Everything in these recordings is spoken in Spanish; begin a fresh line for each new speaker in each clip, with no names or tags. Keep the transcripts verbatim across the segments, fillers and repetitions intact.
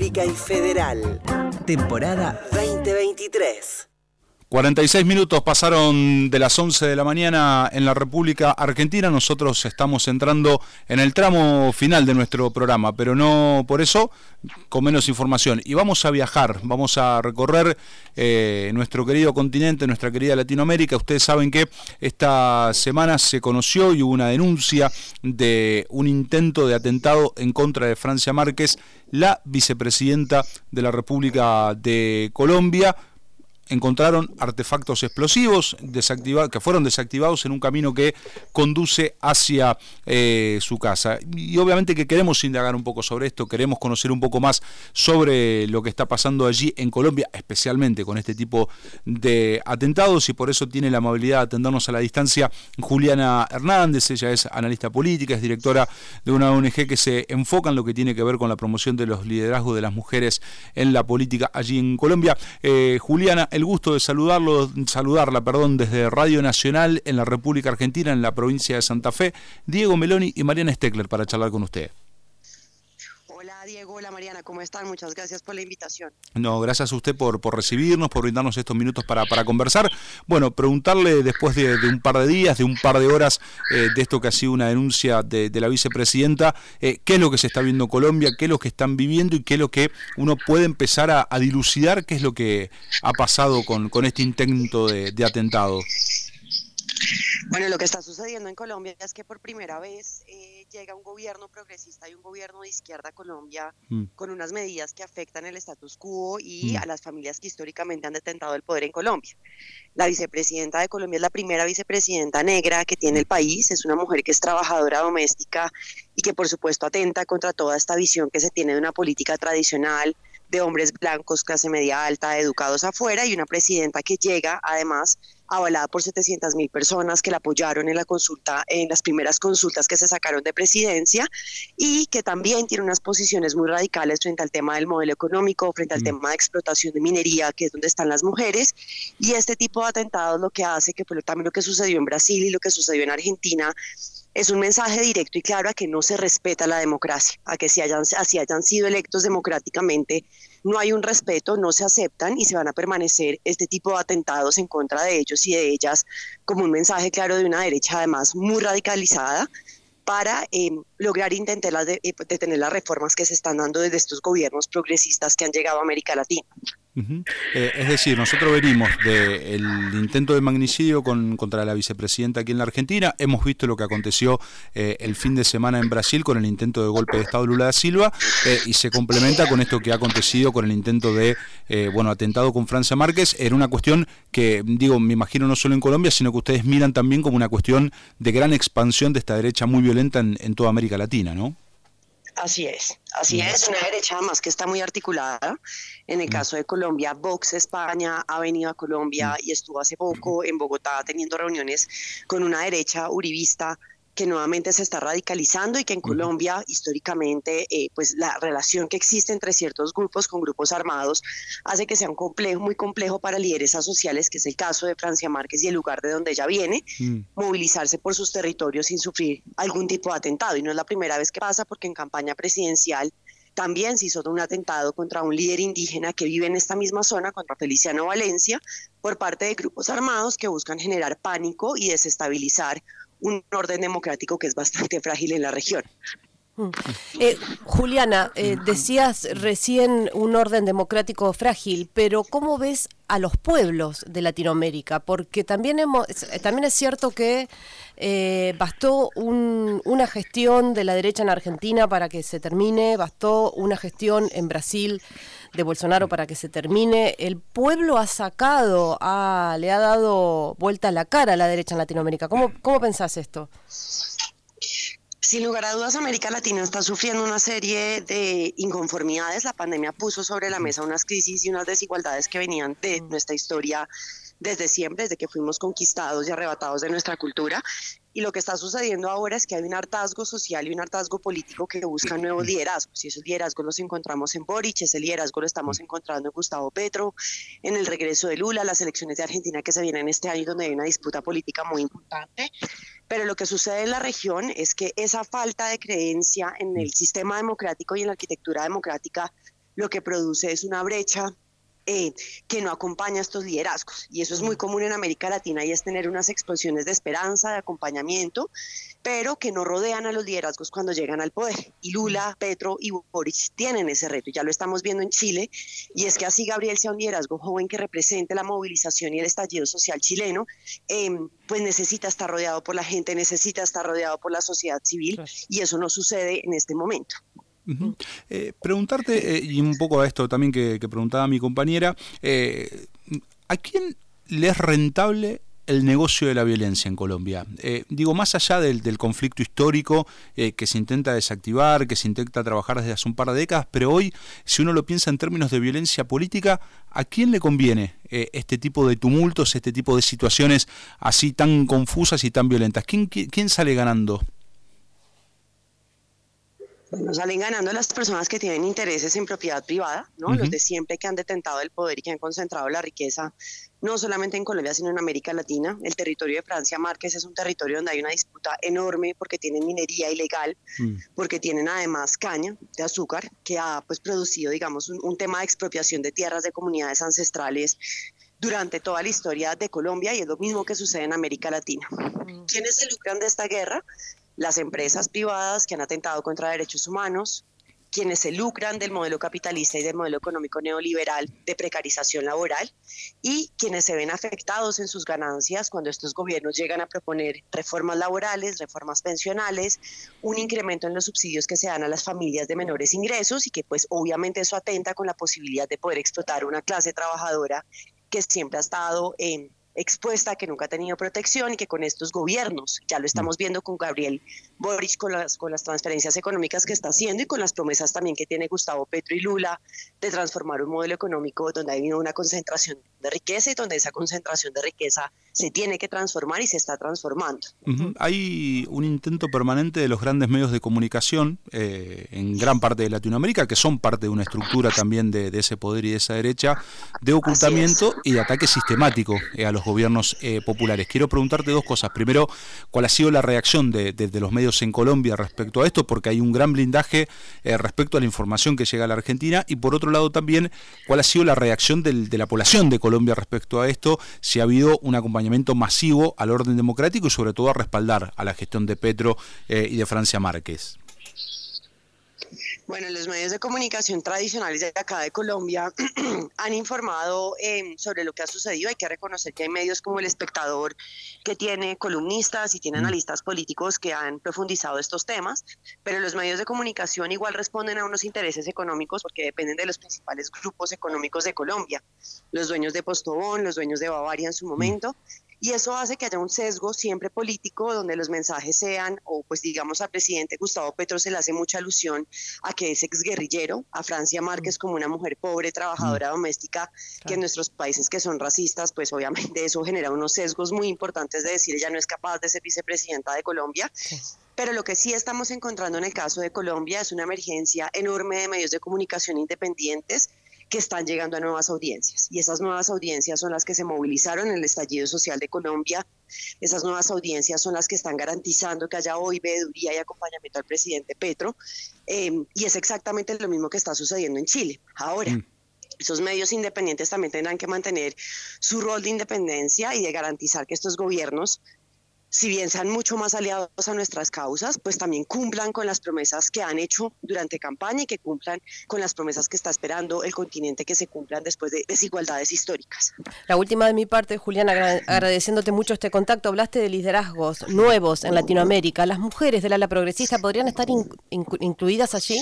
Pública y Federal. Temporada veinte veintitrés.
cuarenta y seis minutos pasaron de las once de la mañana en la República Argentina. Nosotros estamos entrando en el tramo final de nuestro programa, pero no por eso con menos información. Y vamos a viajar, vamos a recorrer eh, nuestro querido continente, nuestra querida Latinoamérica. Ustedes saben que esta semana se conoció y hubo una denuncia de un intento de atentado en contra de Francia Márquez, la vicepresidenta de la República de Colombia. Encontraron artefactos explosivos desactivados, que fueron desactivados en un camino que conduce hacia eh, su casa. Y obviamente que queremos indagar un poco sobre esto, queremos conocer un poco más sobre lo que está pasando allí en Colombia, especialmente con este tipo de atentados, y por eso tiene la amabilidad de atendernos a la distancia Juliana Hernández. Ella es analista política, es directora de una O N G que se enfoca en lo que tiene que ver con la promoción de los liderazgos de las mujeres en la política allí en Colombia. Eh, Juliana, el gusto de saludarlo, saludarla, perdón, desde Radio Nacional en la República Argentina, en la provincia de Santa Fe, Diego Meloni y Mariana Steckler, para charlar con usted.
Hola Diego, hola Mariana, ¿cómo están? Muchas gracias por la invitación.
No, gracias a usted por, por recibirnos, por brindarnos estos minutos para, para conversar. Bueno, preguntarle después de, de un par de días, de un par de horas, eh, de esto que ha sido una denuncia de, de la vicepresidenta, eh, qué es lo que se está viendo en Colombia, qué es lo que están viviendo y qué es lo que uno puede empezar a, a dilucidar, qué es lo que ha pasado con, con este intento de, de atentado.
Bueno, lo que está sucediendo en Colombia es que por primera vez eh, llega un gobierno progresista y un gobierno de izquierda a Colombia mm. con unas medidas que afectan el status quo y mm. a las familias que históricamente han detentado el poder en Colombia. La vicepresidenta de Colombia es la primera vicepresidenta negra que tiene el país, es una mujer que es trabajadora doméstica y que por supuesto atenta contra toda esta visión que se tiene de una política tradicional de hombres blancos, clase media alta, educados afuera, y una presidenta que llega además avalada por setecientas mil personas que la apoyaron en la consulta, en las primeras consultas que se sacaron de presidencia, y que también tiene unas posiciones muy radicales frente al tema del modelo económico, frente al mm. tema de explotación de minería, que es donde están las mujeres, y este tipo de atentados lo que hace que, pues, también lo que sucedió en Brasil y lo que sucedió en Argentina, es un mensaje directo y claro a que no se respeta la democracia, a que si hayan, así hayan sido electos democráticamente, no hay un respeto, no se aceptan y se van a permanecer este tipo de atentados en contra de ellos y de ellas como un mensaje claro de una derecha además muy radicalizada para eh, lograr intentar las de, eh, detener las reformas que se están dando desde estos gobiernos progresistas que han llegado a América Latina.
Uh-huh. Eh, es decir, nosotros venimos del intento de magnicidio con, contra la vicepresidenta aquí en la Argentina, hemos visto lo que aconteció eh, el fin de semana en Brasil con el intento de golpe de Estado de Lula da Silva, eh, y se complementa con esto que ha acontecido con el intento de eh, bueno atentado con Francia Márquez. Era una cuestión que, digo, me imagino no solo en Colombia, sino que ustedes miran también como una cuestión de gran expansión de esta derecha muy violenta en, en toda América Latina, ¿no?
Así es, así es, una derecha más que está muy articulada. En el caso de Colombia, Vox España ha venido a Colombia y estuvo hace poco en Bogotá teniendo reuniones con una derecha uribista que nuevamente se está radicalizando y que en Colombia históricamente eh, pues la relación que existe entre ciertos grupos con grupos armados hace que sea un complejo, muy complejo para lideresas sociales, que es el caso de Francia Márquez y el lugar de donde ella viene, mm. movilizarse por sus territorios sin sufrir algún tipo de atentado. Y no es la primera vez que pasa, porque en campaña presidencial también se hizo un atentado contra un líder indígena que vive en esta misma zona, contra Feliciano Valencia, por parte de grupos armados que buscan generar pánico y desestabilizar un orden democrático que es bastante frágil en la región.
Eh, Juliana, eh, decías recién un orden democrático frágil, pero ¿cómo ves a los pueblos de Latinoamérica? Porque también, hemos, también es cierto que eh, bastó un, una gestión de la derecha en Argentina para que se termine, bastó una gestión en Brasil de Bolsonaro para que se termine. El pueblo ha sacado, ha, le ha dado vuelta a la cara a la derecha en Latinoamérica. ¿Cómo, cómo pensás esto?
Sin lugar a dudas, América Latina está sufriendo una serie de inconformidades. La pandemia puso sobre la mesa unas crisis y unas desigualdades que venían de nuestra historia desde siempre, desde que fuimos conquistados y arrebatados de nuestra cultura. Y lo que está sucediendo ahora es que hay un hartazgo social y un hartazgo político que busca nuevos liderazgos. Y esos liderazgos los encontramos en Boric, ese liderazgo lo estamos encontrando en Gustavo Petro, en el regreso de Lula, las elecciones de Argentina que se vienen este año, donde hay una disputa política muy importante. Pero lo que sucede en la región es que esa falta de creencia en el sistema democrático y en la arquitectura democrática lo que produce es una brecha Eh, que no acompaña estos liderazgos, y eso es muy común en América Latina, y es tener unas explosiones de esperanza, de acompañamiento, pero que no rodean a los liderazgos cuando llegan al poder. Y Lula, Petro y Boric tienen ese reto, ya lo estamos viendo en Chile, y es que así Gabriel sea un liderazgo joven que represente la movilización y el estallido social chileno, eh, pues necesita estar rodeado por la gente, necesita estar rodeado por la sociedad civil, claro. Y eso no sucede en este momento.
Uh-huh. Eh, preguntarte, eh, y un poco a esto también que, que preguntaba mi compañera, eh, ¿a quién le es rentable el negocio de la violencia en Colombia? Eh, digo, más allá del, del conflicto histórico eh, que se intenta desactivar, que se intenta trabajar desde hace un par de décadas, pero hoy, si uno lo piensa en términos de violencia política, ¿a quién le conviene eh, este tipo de tumultos, este tipo de situaciones así tan confusas y tan violentas? ¿Quién, quién, quién sale ganando?
Bueno, salen ganando las personas que tienen intereses en propiedad privada, ¿no? Uh-huh. Los de siempre que han detentado el poder y que han concentrado la riqueza, no solamente en Colombia, sino en América Latina. El territorio de Francia Márquez es un territorio donde hay una disputa enorme porque tienen minería ilegal, uh-huh. porque tienen además caña de azúcar, que ha pues producido, digamos, un, un tema de expropiación de tierras de comunidades ancestrales durante toda la historia de Colombia, y es lo mismo que sucede en América Latina. Uh-huh. ¿Quiénes se lucran de esta guerra? Las empresas privadas que han atentado contra derechos humanos, quienes se lucran del modelo capitalista y del modelo económico neoliberal de precarización laboral, y quienes se ven afectados en sus ganancias cuando estos gobiernos llegan a proponer reformas laborales, reformas pensionales, un incremento en los subsidios que se dan a las familias de menores ingresos, y que pues obviamente eso atenta con la posibilidad de poder explotar una clase trabajadora que siempre ha estado en expuesta, que nunca ha tenido protección, y que con estos gobiernos, ya lo estamos viendo con Gabriel Boric, con las, con las transferencias económicas que está haciendo y con las promesas también que tiene Gustavo Petro y Lula de transformar un modelo económico donde ha habido una concentración de riqueza y donde esa concentración de riqueza se tiene que transformar y se está transformando.
Uh-huh. Hay un intento permanente de los grandes medios de comunicación eh, en gran parte de Latinoamérica, que son parte de una estructura también de, de ese poder y de esa derecha, de ocultamiento y de ataque sistemático eh, a los gobiernos eh, populares. Quiero preguntarte dos cosas. Primero, ¿cuál ha sido la reacción de, de, de los medios en Colombia respecto a esto? Porque hay un gran blindaje eh, respecto a la información que llega a la Argentina. Y por otro lado también, ¿cuál ha sido la reacción del, de la población de Colombia respecto a esto? Si ha habido un acompañamiento masivo al orden democrático y sobre todo a respaldar a la gestión de Petro eh, y de Francia Márquez.
Bueno, los medios de comunicación tradicionales de acá de Colombia han informado eh, sobre lo que ha sucedido. Hay que reconocer que hay medios como El Espectador, que tiene columnistas y tiene analistas políticos que han profundizado estos temas, pero los medios de comunicación igual responden a unos intereses económicos porque dependen de los principales grupos económicos de Colombia, los dueños de Postobón, los dueños de Bavaria en su momento. Y eso hace que haya un sesgo siempre político donde los mensajes sean, o pues digamos al presidente Gustavo Petro se le hace mucha alusión a que es exguerrillero, a Francia Márquez como una mujer pobre, trabajadora doméstica, claro. que en nuestros países que son racistas, pues obviamente eso genera unos sesgos muy importantes de decir ella no es capaz de ser vicepresidenta de Colombia. Sí. Pero lo que sí estamos encontrando en el caso de Colombia es una emergencia enorme de medios de comunicación independientes que están llegando a nuevas audiencias, y esas nuevas audiencias son las que se movilizaron en el estallido social de Colombia. Esas nuevas audiencias son las que están garantizando que haya hoy veeduría y acompañamiento al presidente Petro, eh, y es exactamente lo mismo que está sucediendo en Chile. Ahora, mm. esos medios independientes también tendrán que mantener su rol de independencia y de garantizar que estos gobiernos, si bien sean mucho más aliados a nuestras causas, pues también cumplan con las promesas que han hecho durante campaña y que cumplan con las promesas que está esperando el continente que se cumplan después de desigualdades históricas.
La última de mi parte, Juliana, agradeciéndote mucho este contacto. Hablaste de liderazgos nuevos en Latinoamérica. ¿Las mujeres del ala progresista podrían estar in, in, incluidas allí?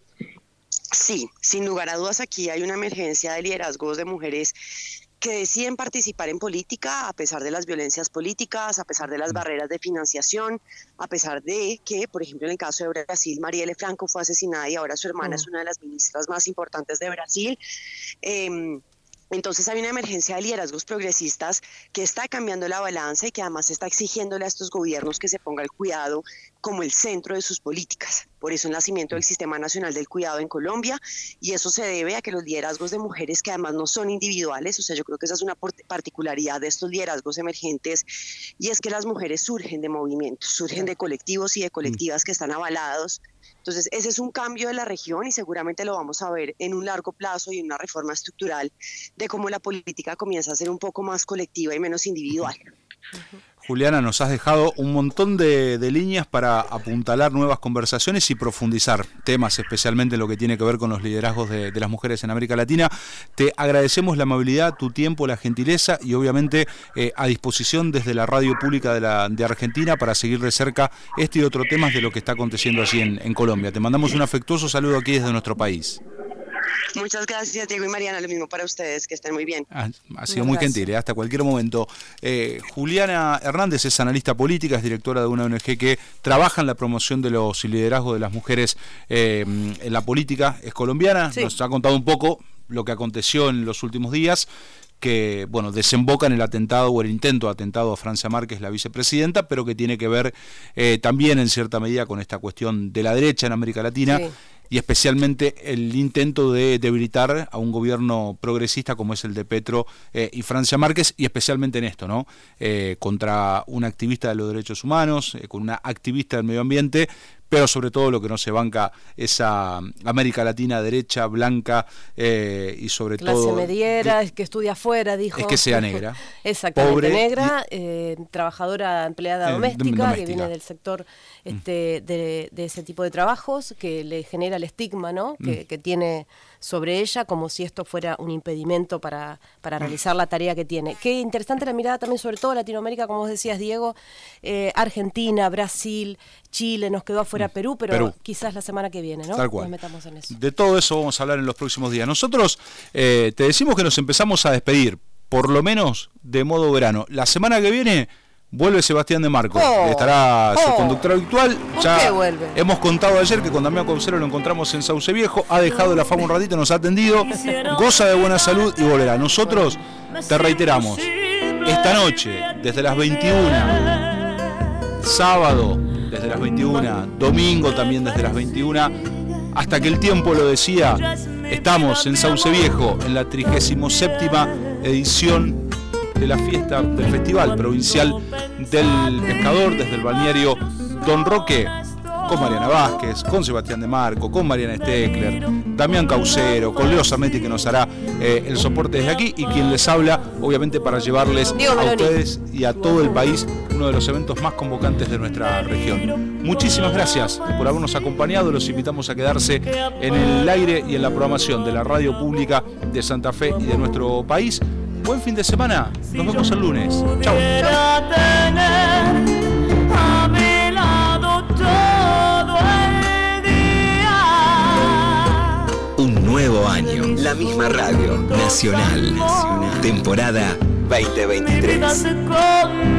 Sí, sin lugar a dudas aquí hay una emergencia de liderazgos de mujeres que deciden participar en política a pesar de las violencias políticas, a pesar de las barreras de financiación, a pesar de que, por ejemplo, en el caso de Brasil, Marielle Franco fue asesinada y ahora su hermana mm. es una de las ministras más importantes de Brasil. Eh, Entonces hay una emergencia de liderazgos progresistas que está cambiando la balanza y que además está exigiéndole a estos gobiernos que se ponga el cuidado como el centro de sus políticas. Por eso el nacimiento del Sistema Nacional del Cuidado en Colombia, y eso se debe a que los liderazgos de mujeres, que además no son individuales, o sea, yo creo que esa es una particularidad de estos liderazgos emergentes, y es que las mujeres surgen de movimientos, surgen de colectivos y de colectivas que están avalados. Entonces, ese es un cambio de la región y seguramente lo vamos a ver en un largo plazo y en una reforma estructural de cómo la política comienza a ser un poco más colectiva y menos individual.
Uh-huh. Juliana, nos has dejado un montón de, de líneas para apuntalar nuevas conversaciones y profundizar temas, especialmente lo que tiene que ver con los liderazgos de, de las mujeres en América Latina. Te agradecemos la amabilidad, tu tiempo, la gentileza y obviamente eh, a disposición desde la radio pública de, la, de Argentina para seguir de cerca este y otros temas de lo que está aconteciendo allí en, en Colombia. Te mandamos un afectuoso saludo aquí desde nuestro país.
Muchas gracias, Diego y Mariana, lo mismo para ustedes, que estén muy bien.
Ha, ha sido muy gentil, ¿eh? Hasta cualquier momento. Eh, Juliana Hernández es analista política, es directora de una O N G que trabaja en la promoción de los liderazgos de las mujeres eh, en la política, es colombiana, sí. Nos ha contado un poco lo que aconteció en los últimos días, que bueno, desemboca en el atentado o el intento de atentado a Francia Márquez, la vicepresidenta, pero que tiene que ver eh, también en cierta medida con esta cuestión de la derecha en América Latina. Sí. Y especialmente el intento de debilitar a un gobierno progresista como es el de Petro eh, y Francia Márquez, y especialmente en esto, ¿no? Eh, contra una activista de los derechos humanos, eh, con una activista del medio ambiente, pero sobre todo lo que no se banca esa América Latina derecha, blanca eh, y sobre
clase
todo...
Clase mediera, es que estudia afuera, dijo.
Es que sea negra.
Exactamente,
pobre,
negra, y, eh, trabajadora empleada eh, doméstica, doméstica, que viene del sector este, mm. de, de ese tipo de trabajos, que le genera el estigma, ¿no? Que, mm. que tiene sobre ella, como si esto fuera un impedimento para, para realizar la tarea que tiene. Qué interesante la mirada también sobre todo Latinoamérica, como vos decías, Diego, eh, Argentina, Brasil, Chile, nos quedó afuera Perú, pero Perú. Quizás la semana que viene, ¿no?
Tal cual.
Nos metamos en eso.
De todo eso vamos a hablar en los próximos días. Nosotros eh, te decimos que nos empezamos a despedir, por lo menos de modo verano. La semana que viene vuelve Sebastián de Marco, oh, estará oh, su conductor habitual. Ya
qué vuelve?
Hemos contado ayer que con Damián Caucero lo encontramos en Sauce Viejo, ha dejado la fama un ratito, nos ha atendido, goza de buena salud y volverá. Nosotros te reiteramos, esta noche, desde las veintiuna, sábado desde las veintiuna, domingo también desde las veintiuna, hasta que el tiempo lo decía, estamos en Sauce Viejo, en la trigésima séptima edición de la fiesta del Festival Provincial del Pescador, desde el balneario Don Roque, con Mariana Vázquez, con Sebastián de Marco, con Mariana Steckler, Damián Caucero, con Leo Zametti, que nos hará eh, el soporte desde aquí, y quien les habla, obviamente, para llevarles a ustedes y a todo el país uno de los eventos más convocantes de nuestra región. Muchísimas gracias por habernos acompañado, los invitamos a quedarse en el aire y en la programación de la radio pública de Santa Fe y de nuestro país. Buen fin de semana, nos vemos el lunes. Chau.
Un nuevo año, la misma radio, Nacional, Nacional. Temporada veinte veintitrés.